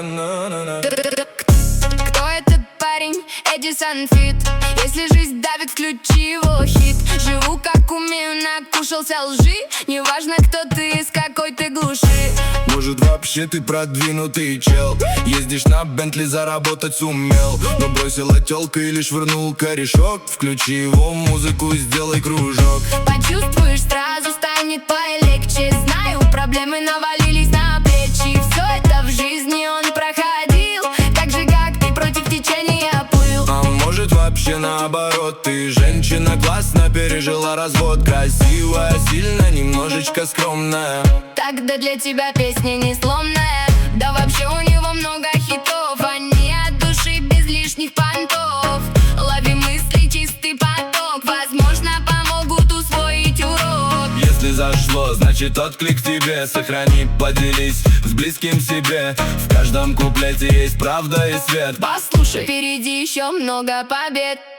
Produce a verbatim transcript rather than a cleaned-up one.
Кто этот парень? Эдисон Фит. Если жизнь давит, включи его хит. Живу как умею, накушался лжи. Неважно, кто ты, из какой ты глуши. Может, вообще ты продвинутый чел, ездишь на Бентли, заработать сумел, но бросила тёлка или швырнул корешок. Включи его музыку, сделай кружок. Почувствуешь, сразу станет полегче. Знаю, проблемы навалились на плечи. Все это в жизни он проходил, так же, как ты против течения плыл. А может, вообще наоборот, ты женщина, классно пережила развод. Красивая, сильная, немножечко скромная. Тогда для тебя песня не сломная. Да вообще у него много хитов, они от души без лишних понтов. Лови мысли, чистый поток, возможно, помогут усвоить урок. Если зашло, значит отклик тебе. Сохрани, поделись с близким себе. В каждом куплете есть правда и свет. Послушай, впереди еще много побед.